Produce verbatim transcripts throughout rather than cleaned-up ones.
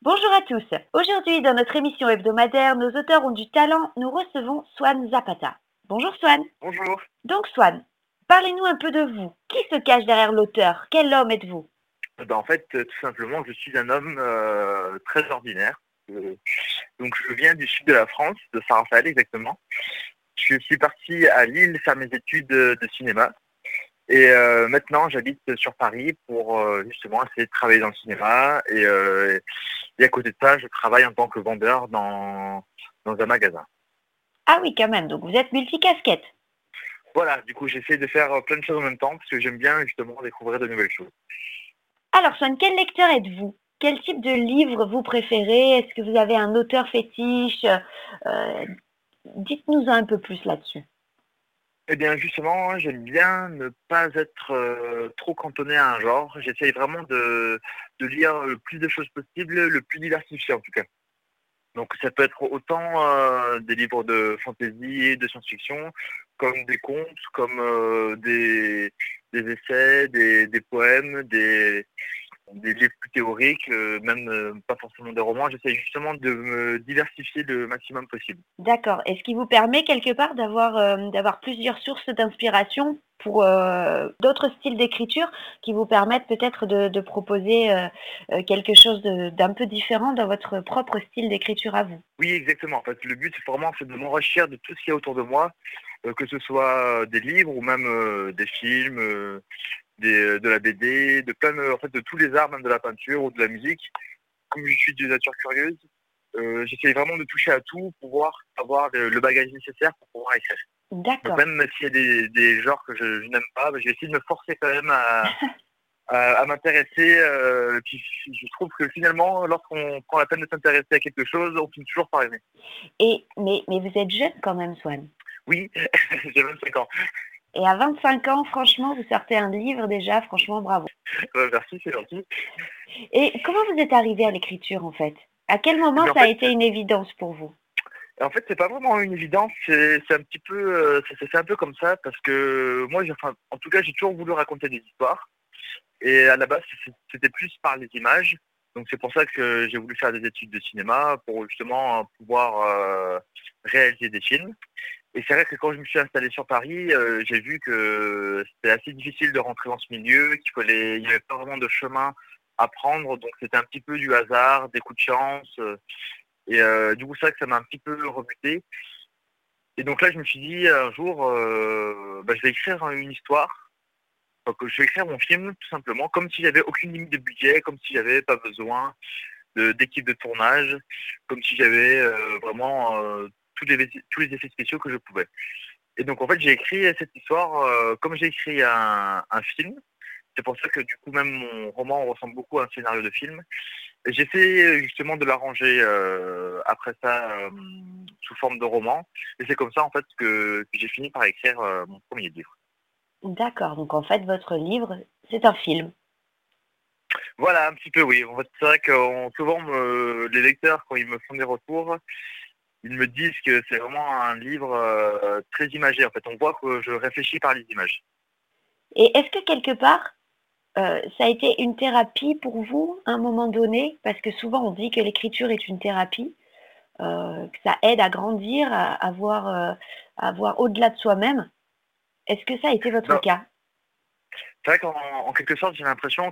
Bonjour à tous. Aujourd'hui, dans notre émission hebdomadaire Nos auteurs ont du talent, nous recevons Swan Zapata. Bonjour Swan. Bonjour. Donc Swan, parlez-nous un peu de vous. Qui se cache derrière l'auteur? Quel homme êtes-vous? Ben, en fait, euh, tout simplement, je suis un homme euh, très ordinaire. Euh, donc, je viens du sud de la France, de Saint-Raphaël exactement. Je suis parti à Lille faire mes études de, de cinéma. Et euh, maintenant, j'habite sur Paris pour euh, justement essayer de travailler dans le cinéma. Et, euh, et à côté de ça, je travaille en tant que vendeur dans, dans un magasin. Ah oui, quand même, donc vous êtes multicasquette. Voilà, du coup, j'essaie de faire plein de choses en même temps parce que j'aime bien justement découvrir de nouvelles choses. Alors Swan, quel lecteur êtes-vous? Quel type de livre vous préférez? Est-ce que vous avez un auteur fétiche? Euh, Dites-nous un peu plus là-dessus. Eh bien justement, j'aime bien ne pas être euh, trop cantonné à un genre. J'essaye vraiment de, de lire le plus de choses possible, le plus diversifié en tout cas. Donc ça peut être autant euh, des livres de fantasy et de science-fiction, comme des contes, comme euh, des, des essais, des, des poèmes, des, des livres plus théoriques, euh, même euh, pas forcément des romans. J'essaie justement de me diversifier le maximum possible. D'accord. Et ce qui vous permet quelque part d'avoir euh, d'avoir plusieurs sources d'inspiration pour euh, d'autres styles d'écriture qui vous permettent peut-être de, de proposer euh, euh, quelque chose de- d'un peu différent dans votre propre style d'écriture à vous. Oui, exactement. En fait, le but, vraiment, c'est de m'enrichir de tout ce qu'il y a autour de moi, euh, que ce soit euh, des livres ou même euh, des films, euh, des, de la B D, de plein de, en fait, de tous les arts, même de la peinture ou de la musique. Comme je suis de nature curieuse, euh, j'essaie vraiment de toucher à tout pour pouvoir avoir le, le bagage nécessaire pour pouvoir écrire. Donc D'accord. même s'il y a des, des genres que je, je n'aime pas, bah, je vais essayer de me forcer quand même à, à, à m'intéresser. Euh, puis je trouve que finalement, lorsqu'on prend la peine de s'intéresser à quelque chose, on finit toujours par aimer. Et mais, mais vous êtes jeune quand même, Swan. Oui, j'ai vingt-cinq ans. Et à vingt-cinq ans, franchement, vous sortez un livre déjà, franchement, bravo. Euh, merci, c'est gentil. Et comment vous êtes arrivé à l'écriture en fait? À quel moment Mais en ça a fait, été une évidence pour vous? en fait, c'est pas vraiment une évidence. C'est, c'est un petit peu, euh, ça s'est fait un peu comme ça parce que moi, j'ai, enfin, en tout cas, j'ai toujours voulu raconter des histoires. Et à la base, c'est- c'était plus par les images. Donc c'est pour ça que j'ai voulu faire des études de cinéma pour justement pouvoir euh, réaliser des films. Et c'est vrai que quand je me suis installé sur Paris, euh, j'ai vu que c'était assez difficile de rentrer dans ce milieu, qu'il fallait, il n'y avait pas vraiment de chemin à prendre, donc c'était un petit peu du hasard, des coups de chance. euh, et euh, du coup, c'est vrai que ça m'a un petit peu rebuté. Et donc là, je me suis dit un jour, euh, bah, je vais écrire une histoire. Donc, je vais écrire mon film tout simplement, comme si j'avais aucune limite de budget, comme si j'avais pas besoin de- d'équipe de tournage, comme si j'avais euh, vraiment euh, tous les, tous les effets spéciaux que je pouvais. Et donc en fait j'ai écrit cette histoire euh, comme j'ai écrit un, un film. C'est pour ça que du coup même mon roman ressemble beaucoup à un scénario de film. Et j'essaie justement de l'arranger euh, après ça euh, sous forme de roman. Et c'est comme ça en fait que, que j'ai fini par écrire euh, mon premier livre. D'accord, donc en fait votre livre, c'est un film. Voilà, un petit peu oui. En fait, c'est vrai que on- souvent me- les lecteurs, quand ils me font des retours, ils me disent que c'est vraiment un livre euh, très imagé. En fait, on voit que je réfléchis par les images. Et est-ce que quelque part, euh, ça a été une thérapie pour vous à un moment donné? Parce que souvent on dit que l'écriture est une thérapie, euh, que ça aide à grandir, à, à voir, euh, à voir au-delà de soi-même. Est-ce que ça a été votre Ben, cas? c'est vrai qu'en en quelque sorte, j'ai l'impression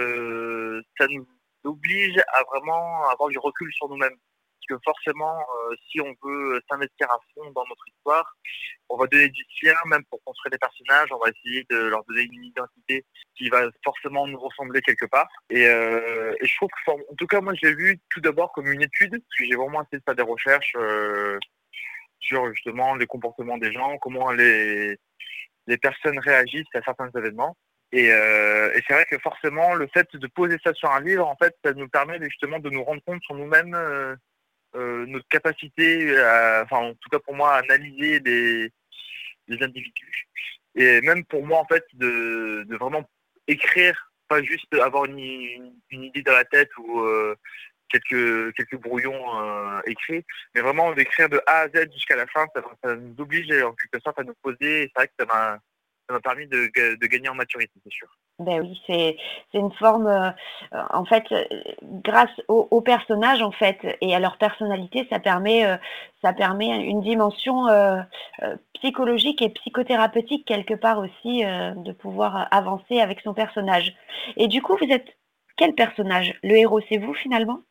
que ça nous oblige à vraiment avoir du recul sur nous-mêmes. Parce que forcément, euh, si on veut s'investir à fond dans notre histoire, on va donner du sien, même pour construire des personnages, on va essayer de leur donner une identité qui va forcément nous ressembler quelque part. Et, euh, et je trouve que, en tout cas, moi, je l'ai vu tout d'abord comme une étude, parce que j'ai vraiment essayé de faire des recherches euh, sur justement les comportements des gens, comment les, les personnes réagissent à certains événements. Et, euh, et c'est vrai que forcément, le fait de poser ça sur un livre, en fait, ça nous permet justement de nous rendre compte sur nous-mêmes, euh, euh, notre capacité, à, enfin en tout cas pour moi, à analyser les, les individus. Et même pour moi, en fait, de, de vraiment écrire, pas juste avoir une, une, une idée dans la tête ou euh, quelques, quelques brouillons euh, écrits, mais vraiment d'écrire de A à Z jusqu'à la fin, ça, ça nous oblige en quelque sorte à nous poser. Et c'est vrai que ça m'a ça m'a permis de, de gagner en maturité, c'est sûr. Ben oui, c'est c'est une forme, heu, en fait, heu, grâce aux aux personnages, en fait et à leur personnalité, ça permet, heu, ça permet une dimension, heu heu, psychologique et psychothérapeutique quelque part aussi, heu, de pouvoir avancer avec son personnage et du coup, vous êtes quel personnage? Le héros, c'est vous finalement?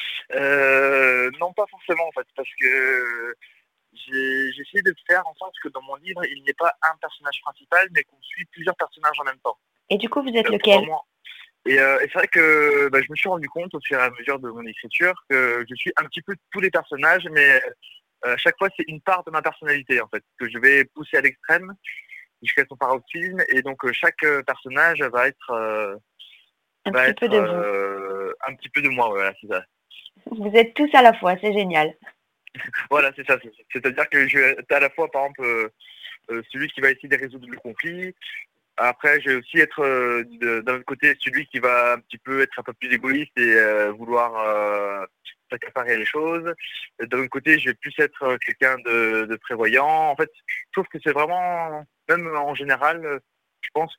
Euh, non, pas forcément en fait, parce que j'ai j'ai essayé de faire en sorte que dans mon livre, il n'y ait pas un personnage principal, mais qu'on suit plusieurs personnages en même temps. Et du coup, vous êtes Euh, pour lequel? vraiment Et, euh, et c'est vrai que bah, je me suis rendu compte au fur et à mesure de mon écriture que je suis un petit peu tous les personnages, mais euh, à chaque fois c'est une part de ma personnalité en fait, que je vais pousser à l'extrême jusqu'à son paroxysme, et donc euh, chaque euh, personnage va être euh, Un va petit peu être de vous. euh, un petit peu de moi, voilà, c'est ça. Vous êtes tous à la fois, c'est génial. Voilà, c'est ça. c'est- C'est-à-dire que je vais être à la fois, par exemple, euh, euh, celui qui va essayer de résoudre le conflit. Après, je vais aussi être euh, de- d'un autre côté celui qui va un petit peu être un peu plus égoïste et euh, vouloir euh, s'accaparer les choses. Et d'un autre côté, je vais plus être euh, quelqu'un de, de prévoyant. En fait, je trouve que c'est vraiment, même en général, euh, je pense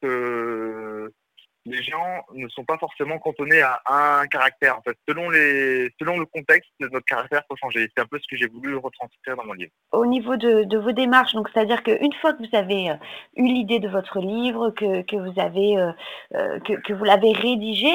que les gens ne sont pas forcément cantonnés à un caractère. En fait, selon les, selon le contexte, notre caractère peut changer. C'est un peu ce que j'ai voulu retranscrire dans mon livre. Au niveau de de vos démarches, donc c'est-à-dire qu'une fois que vous avez, heu, eu l'idée de votre livre, que que vous avez, heu heu, que que vous l'avez rédigé,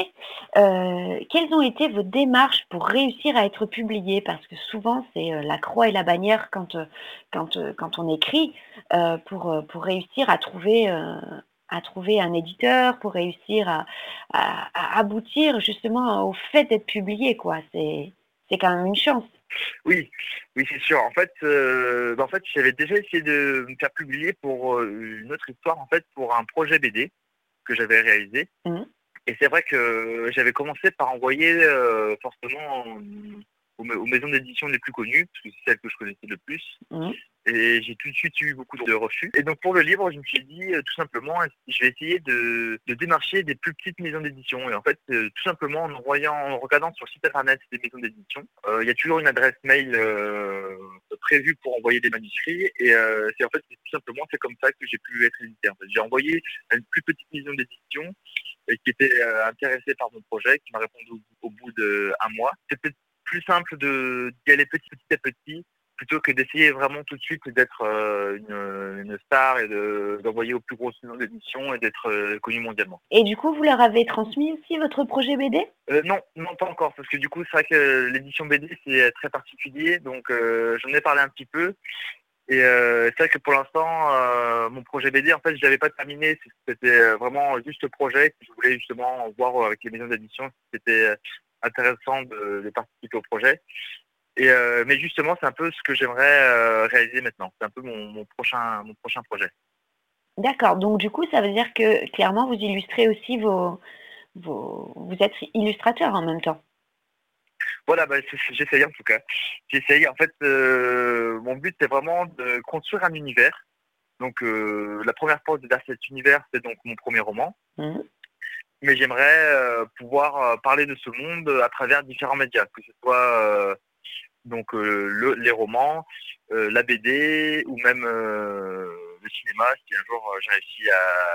heu, quelles ont été vos démarches pour réussir à être publié? Parce que souvent c'est, heu, la croix et la bannière quand, heu, quand, heu, quand on écrit, heu, pour, heu, pour réussir à trouver, heu, à trouver un éditeur, pour réussir à à à aboutir justement au fait d'être publié quoi. C'est c'est quand même une chance. Oui, oui, c'est sûr. En fait, euh, bah, en fait, j'avais déjà essayé de me faire publier pour euh, une autre histoire, en fait, pour un projet B D que j'avais réalisé. Mmh. Et c'est vrai que j'avais commencé par envoyer euh, forcément aux, aux maisons d'édition les plus connues, parce que c'est celles que je connaissais le plus. Mmh. Et j'ai tout de suite eu beaucoup de refus. Et donc pour le livre, je me suis dit euh, tout simplement, je vais essayer de, de démarcher des plus petites maisons d'édition. Et en fait, euh, tout simplement en envoyant, en regardant sur le site internet des maisons d'édition, euh, il y a toujours une adresse mail euh, prévue pour envoyer des manuscrits. Et euh, c'est en fait c'est tout simplement c'est comme ça que j'ai pu être édité. En fait, j'ai envoyé à une plus petite maison d'édition euh, qui était euh, intéressée par mon projet, qui m'a répondu au, au bout d'un mois. C'était plus simple de d'y aller petit, petit à petit, plutôt que d'essayer vraiment tout de suite d'être euh, une, une star et de, d'envoyer aux plus grosses maisons d'édition et d'être euh, connu mondialement. Et du coup, vous leur avez transmis aussi votre projet B D? Euh, non, non, pas encore, parce que du coup, c'est vrai que l'édition B D, c'est très particulier, donc euh, j'en ai parlé un petit peu. Et euh, c'est vrai que pour l'instant, euh, mon projet B D, en fait, je l'avais pas terminé. C'était vraiment juste le projet. Je voulais justement voir avec les maisons d'édition si c'était intéressant de, de participer au projet. Et euh, mais justement, c'est un peu ce que j'aimerais euh, réaliser maintenant. C'est un peu mon, mon prochain mon prochain projet. D'accord, donc du coup, ça veut dire que clairement vous illustrez aussi vos vos vous êtes illustrateur en même temps? Voilà, bah, c'est- j'essaye en tout cas. J'essaye. En fait, euh, mon but c'est vraiment de construire un univers. Donc euh, la première porte vers cet univers, c'est donc mon premier roman. Mmh. Mais j'aimerais euh, pouvoir euh, parler de ce monde à travers différents médias, que ce soit euh, donc euh, le, les romans, euh, la B D ou même euh, le cinéma, si un jour euh, j'ai réussi à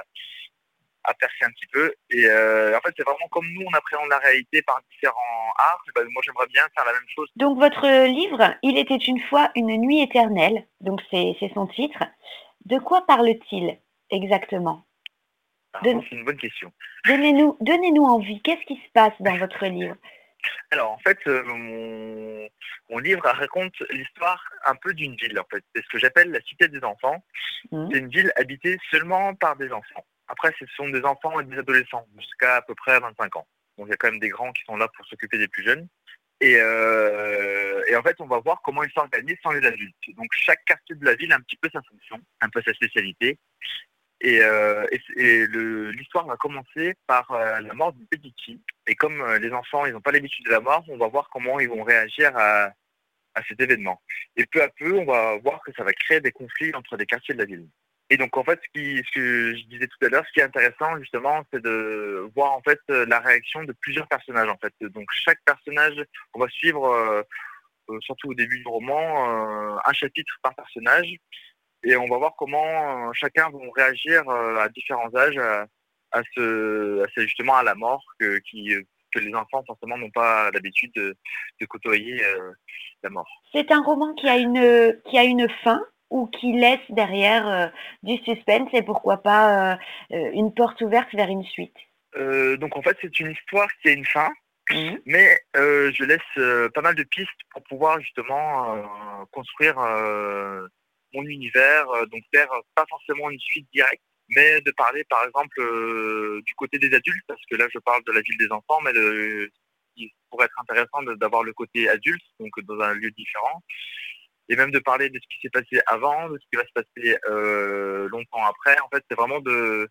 à percer un petit peu. Et euh, en fait, c'est vraiment comme nous, on appréhende la réalité par différents arts. Ben, moi, j'aimerais bien faire la même chose. Donc votre livre, Il était une fois une nuit éternelle, donc c'est c'est son titre. De quoi parle-t-il exactement? Alors, ça, Don c'est une bonne question. donnez-nous donnez-nous envie, qu'est-ce qui se passe dans votre livre? Alors, en fait, euh, mon, mon livre raconte l'histoire un peu d'une ville, en fait. C'est ce que j'appelle la cité des enfants. Mmh. C'est une ville habitée seulement par des enfants. Après, ce sont des enfants et des adolescents, jusqu'à à peu près vingt-cinq ans. Donc, il y a quand même des grands qui sont là pour s'occuper des plus jeunes. Et, euh, et en fait, on va voir comment ils s'organisent sans les adultes. Donc, chaque quartier de la ville a un petit peu sa fonction, un peu sa spécialité. Et, euh, et, et le- l'histoire va commencer par euh, la mort d'une petite fille. Et comme euh, les enfants, ils n'ont pas l'habitude de la mort, on va voir comment ils vont réagir à, à cet événement. Et peu à peu, on va voir que ça va créer des conflits entre des quartiers de la ville. Et donc, en fait, ce, qui, ce que je disais tout à l'heure, ce qui est intéressant, justement, c'est de voir, en fait, la réaction de plusieurs personnages, en fait. Donc, chaque personnage, on va suivre, euh, euh, surtout au début du roman, euh, un chapitre par personnage. et on va voir comment euh, chacun vont réagir euh, à différents âges à, à ce, à ce- justement à la mort que, qui, que les enfants forcément n'ont pas l'habitude de, de côtoyer euh, la mort. C'est un roman qui a une, qui a une fin ou qui laisse derrière euh, du suspense et pourquoi pas euh, euh, une porte ouverte vers une suite. Euh, donc en fait c'est une histoire qui a une fin, Mhm. mais euh, je laisse euh, pas mal de pistes pour pouvoir justement euh, construire euh, mon univers, euh, donc faire pas forcément une suite directe, mais de parler par exemple euh, du côté des adultes, parce que là je parle de la ville des enfants, mais le, il pourrait être intéressant de- d'avoir le côté adulte, donc dans un lieu différent, et même de parler de ce qui s'est passé avant, de ce qui va se passer euh, longtemps après. En fait, c'est vraiment de,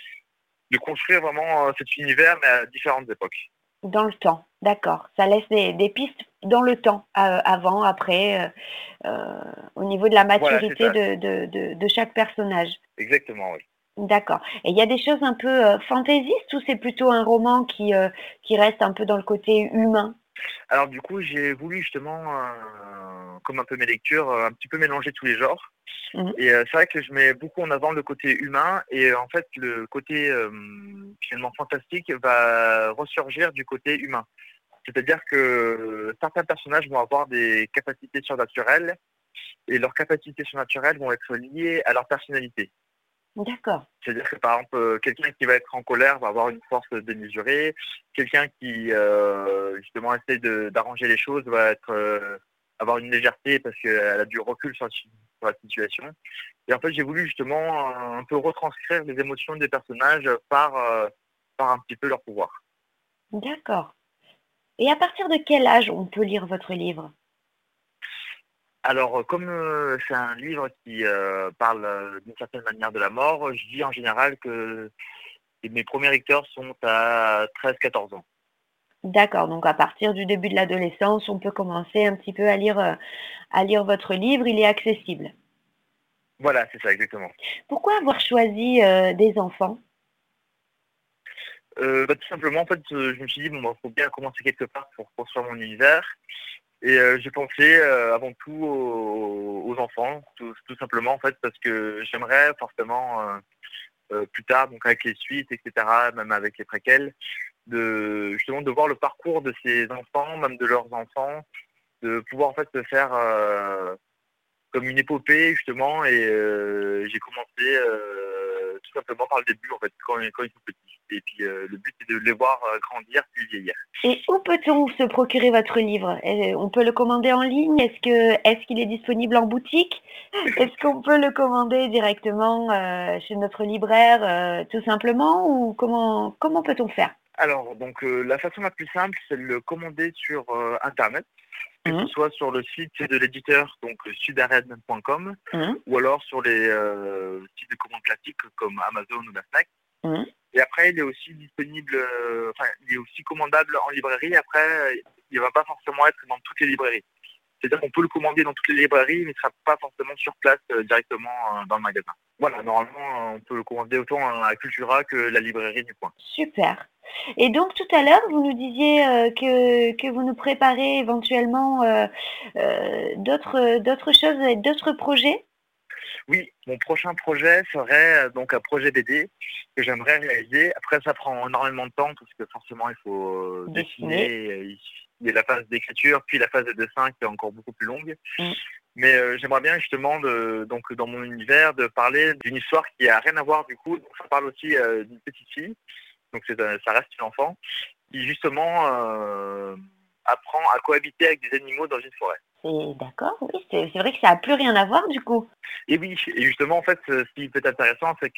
de construire vraiment euh, cet univers, mais à différentes époques. Dans le temps, d'accord. Ça laisse des, des pistes dans le temps, euh, avant, après, euh, euh, au niveau de la Voilà, c'est maturité ça, de, de, de, de chaque personnage. exactement, oui. D'accord. Et il y a des choses un peu euh, fantaisistes ou c'est plutôt un roman qui, euh, qui reste un peu dans le côté humain? Alors du coup, j'ai voulu justement, euh, comme un peu mes lectures, euh, un petit peu mélanger tous les genres. Mhm. Et euh, c'est vrai que je mets beaucoup en avant le côté humain et euh, en fait le côté euh, finalement fantastique va ressurgir du côté humain. C'est-à-dire que euh, certains personnages vont avoir des capacités surnaturelles et leurs capacités surnaturelles vont être liées à leur personnalité. D'accord. C'est-à-dire que par exemple, euh, quelqu'un qui va être en colère va avoir une force démesurée, quelqu'un qui euh, justement essaie de- d'arranger les choses va être euh, avoir une légèreté parce qu'elle a du recul sur, la si- sur la situation. Et en fait, j'ai voulu justement euh, un peu retranscrire les émotions des personnages par, euh, par un petit peu leur pouvoir. D'accord. Et à partir de quel âge on peut lire votre livre? Alors, euh, comme euh, c'est un livre qui euh, parle euh, d'une certaine manière de la mort, je dis en général que mes premiers lecteurs sont à treize quatorze ans. D'accord. Donc à partir du début de l'adolescence, on peut commencer un petit peu à lire, euh, à lire votre livre. Il est accessible. Voilà, c'est ça, exactement. Pourquoi avoir choisi euh, des enfants? Euh, bah, tout simplement, en fait, euh, je me suis dit, bon, bah, faut bien commencer quelque part pour construire mon univers. Et euh, j'ai pensé euh, avant tout aux, aux enfants, tout, tout simplement, en fait, parce que j'aimerais forcément, euh, euh, plus tard, donc avec les suites, et cetera, même avec les préquels, de justement de voir le parcours de ces enfants, même de leurs enfants, de pouvoir en fait se faire euh, comme une épopée justement. Et euh, j'ai commencé euh, tout simplement par le début en fait, quand, quand ils sont petits. Et puis euh, le but c'est de les voir euh, grandir puis vieillir. Et où peut-on se procurer votre livre? Euh, On peut le commander en ligne? Est-ce que, est-ce qu'il est disponible en boutique? Est-ce qu'on peut le commander directement euh, chez notre libraire, euh, tout simplement, ou comment, comment peut-on faire? Alors donc euh, la façon la plus simple c'est de le commander sur euh, internet, que ce Mhm, soit sur le site de l'éditeur, donc sudarène point com, mhm, ou alors sur les euh, sites de commande classiques comme Amazon ou la Fnac. mhm. Et après, il est aussi disponible, euh, enfin, il est aussi commandable en librairie. Après, il ne va pas forcément être dans toutes les librairies. C'est-à-dire qu'on peut le commander dans toutes les librairies, mais il ne sera pas forcément sur place euh, directement euh, dans le magasin. Voilà, normalement, euh, on peut le commander autant à Cultura que la librairie du coin. Super. Et donc tout à l'heure, vous nous disiez euh, que, que vous nous préparez éventuellement euh, euh, d'autres, d'autres choses, et d'autres projets. Oui, mon prochain projet serait euh, donc un projet B D que j'aimerais réaliser. Après, ça prend énormément de temps parce que forcément, il faut euh, Dessiner. dessiner. euh, Il y a la phase d'écriture, puis la phase de dessin qui est encore beaucoup plus longue. Mm. Mais euh, j'aimerais bien justement, de, donc dans mon univers, de parler d'une histoire qui a rien à voir du coup. Donc, ça parle aussi euh, d'une petite fille, donc c'est, euh, ça reste une enfant, qui justement euh, apprend à cohabiter avec des animaux dans une forêt. C'est d'accord, oui, c'est c'est vrai que ça n'a plus rien à voir du coup. Et oui, et justement, en fait, ce qui peut être intéressant, c'est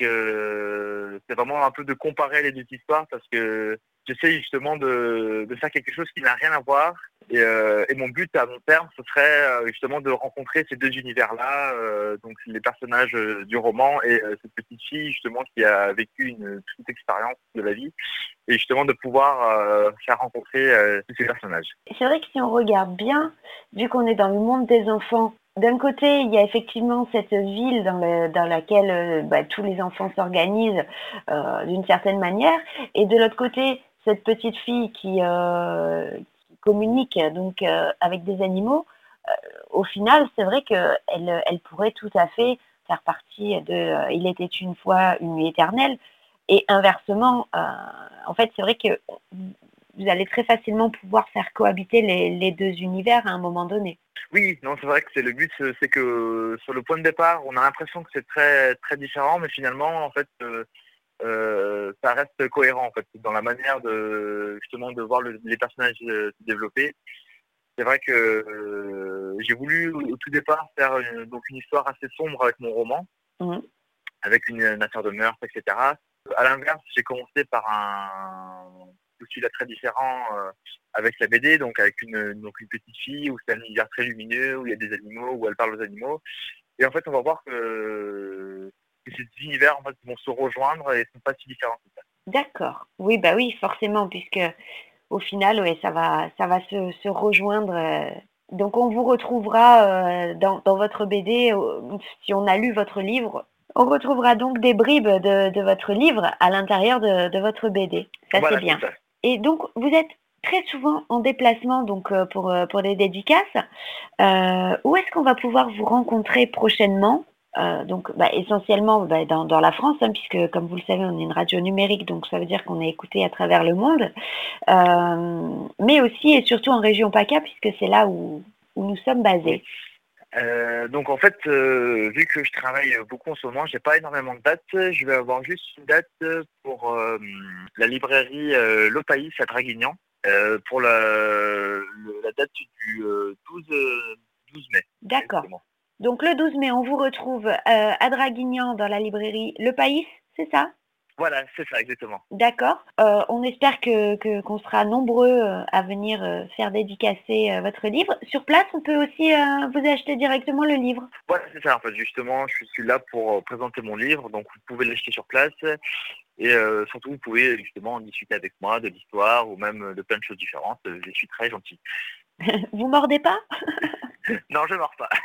que c'est vraiment un peu de comparer les deux histoires parce que j'essaie justement de, de faire quelque chose qui n'a rien à voir. Et, euh, et mon but à long terme, ce serait euh, justement de rencontrer ces deux univers-là, euh, donc les personnages euh, du roman et euh, cette petite fille justement qui a vécu une petite expérience de la vie, et justement de pouvoir euh, faire rencontrer euh, tous ces personnages. C'est vrai que si on regarde bien, vu qu'on est dans le monde des enfants, d'un côté, il y a effectivement cette ville dans, le- dans laquelle euh, bah, tous les enfants s'organisent euh, d'une certaine manière, et de l'autre côté, cette petite fille qui, euh, qui communique donc euh, avec des animaux. Au final, c'est vrai qu'elle elle pourrait tout à fait faire partie de euh, Il était une fois une nuit éternelle. Et inversement, euh, en fait, c'est vrai que vous allez très facilement pouvoir faire cohabiter les, les deux univers à un moment donné. Oui, non, c'est vrai que c'est le but, euh, c'est que euh, sur le point de départ, on a l'impression que c'est très très différent, mais finalement, en fait, euh, euh, ça reste cohérent en fait dans la manière de justement de voir le- les personnages euh, se développer. C'est vrai que euh, j'ai voulu au tout départ faire une, donc une histoire assez sombre avec mon roman, Mhm. avec une, une affaire de meurtre, et cetera. À l'inverse, j'ai commencé par un postulat très différent euh, avec la B D, donc avec une, donc une petite fille où c'est un univers très lumineux, où il y a des animaux, où elle parle aux animaux. Et en fait, on va voir que, que ces univers en fait, vont se rejoindre et ne sont pas si différents que ça. D'accord. Oui, bah oui, forcément, puisque au final, ouais, ça va, ça va se, se rejoindre. euh. Donc, on vous retrouvera euh, dans, dans votre B D, euh, si on a lu votre livre. On retrouvera donc des bribes de, de votre livre à l'intérieur de, de votre B D. Ça, c'est Voilà, c'est bien. ça. Et donc, vous êtes très souvent en déplacement donc euh, pour, euh, pour des dédicaces. Euh, où est-ce qu'on va pouvoir vous rencontrer prochainement? Euh, donc, bah, essentiellement bah, dans, dans la France, hein, puisque comme vous le savez, on est une radio numérique, donc ça veut dire qu'on est écouté à travers le monde. Euh, mais aussi et surtout en région PACA, puisque c'est là où, où nous sommes basés. Euh, donc en fait, euh, vu que je travaille beaucoup en ce moment, j'ai pas énormément de dates. Je vais avoir juste une date pour euh, la librairie euh, Le País à Draguignan, euh, pour la, le- la date du euh, douze, euh, douze mai. D'accord. Exactement. Donc le douze mai, on vous retrouve euh, à Draguignan dans la librairie Le País, c'est ça? Voilà, c'est ça, exactement. D'accord. Euh, on espère que, que- qu'on sera nombreux euh, à venir euh, faire dédicacer euh, votre livre. Sur place, on peut aussi euh, vous acheter directement le livre. Voilà, c'est ça. En fait, justement, je suis là pour euh, présenter mon livre, donc vous pouvez l'acheter sur place et euh, surtout vous pouvez justement en discuter avec moi de l'histoire ou même de plein de choses différentes. Euh, Je suis très gentil. Vous mordez pas? Non, je mords pas.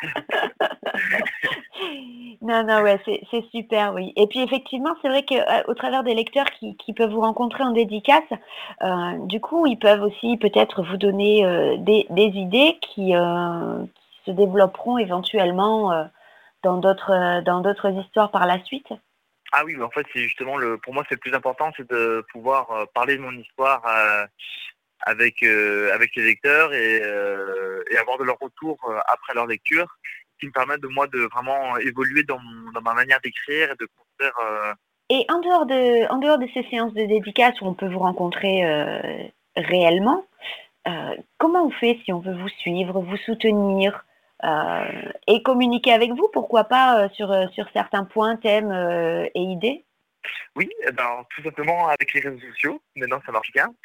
Non, non, ouais, c'est c'est super, oui. Et puis effectivement, c'est vrai qu'au travers des lecteurs qui, qui peuvent vous rencontrer en dédicace, euh, du coup, ils peuvent aussi peut-être vous donner euh, des, des idées qui, euh, qui se développeront éventuellement euh, dans d'autres euh, dans d'autres histoires par la suite. Ah oui, mais en fait, c'est justement le, pour moi, c'est le plus important, c'est de pouvoir euh, parler de mon histoire euh, avec euh, avec les lecteurs et, euh, et avoir de leur retour euh, après leur lecture, qui me permettent de moi de vraiment évoluer dans, mon- dans ma manière d'écrire et de construire. euh, Et en dehors de, en dehors de ces séances de dédicace où on peut vous rencontrer euh, réellement, euh, comment on fait si on veut vous suivre, vous soutenir euh, et communiquer avec vous, pourquoi pas euh, sur, euh, sur certains points, thèmes euh, et idées? Oui, eh ben, tout simplement avec les réseaux sociaux. Maintenant, ça marche bien.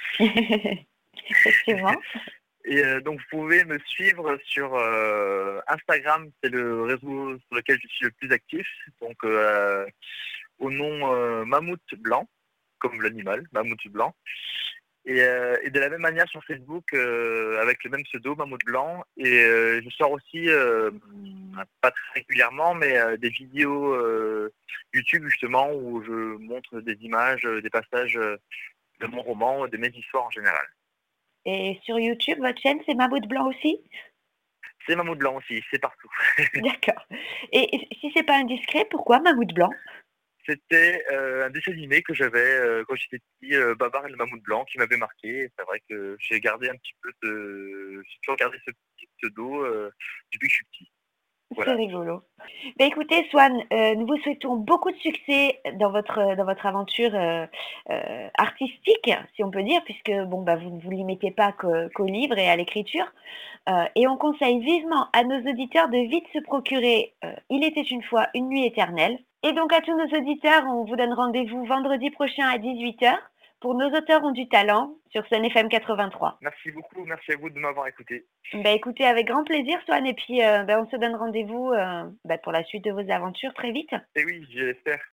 Effectivement. Et euh, donc, vous pouvez me suivre sur euh, Instagram, c'est le réseau sur lequel je suis le plus actif. Donc, euh, au nom euh, Mammouth Blanc, comme l'animal, Mammouth Blanc. Et, euh, et de la même manière sur Facebook, euh, avec le même pseudo, Mammouth Blanc. Et euh, je sors aussi, euh, pas très régulièrement, mais euh, des vidéos euh, YouTube justement où je montre des images, euh, des passages euh, de mon roman, de mes histoires en général. Et sur YouTube, votre chaîne, c'est Mammouth Blanc aussi? C'est Mammouth Blanc aussi, c'est partout. D'accord. Et et si c'est pas indiscret, pourquoi Mammouth Blanc? C'était euh, un dessin animé que j'avais euh, quand j'étais petit, euh, Babar et le mammouth blanc, qui m'avait marqué. Et c'est vrai que j'ai gardé un petit peu de... J'ai toujours gardé ce petit pseudo euh, depuis que je suis petit. C'est Voilà. rigolo. Bah, écoutez, Swan, euh, nous vous souhaitons beaucoup de succès dans votre, dans votre aventure euh, euh, artistique, si on peut dire, puisque bon, bah, vous ne vous limitez pas qu'au qu'au livre et à l'écriture. Euh, et on conseille vivement à nos auditeurs de vite se procurer euh, Il était une fois une nuit éternelle. Et donc à tous nos auditeurs, on vous donne rendez-vous vendredi prochain à dix-huit heures pour Nos auteurs ont du talent sur Sun F M quatre-vingt-trois. Merci beaucoup, merci à vous de m'avoir écouté. Bah écoutez, avec grand plaisir, Swan, et puis euh, bah, on se donne rendez-vous euh, bah, pour la suite de vos aventures très vite. Et oui, j'espère.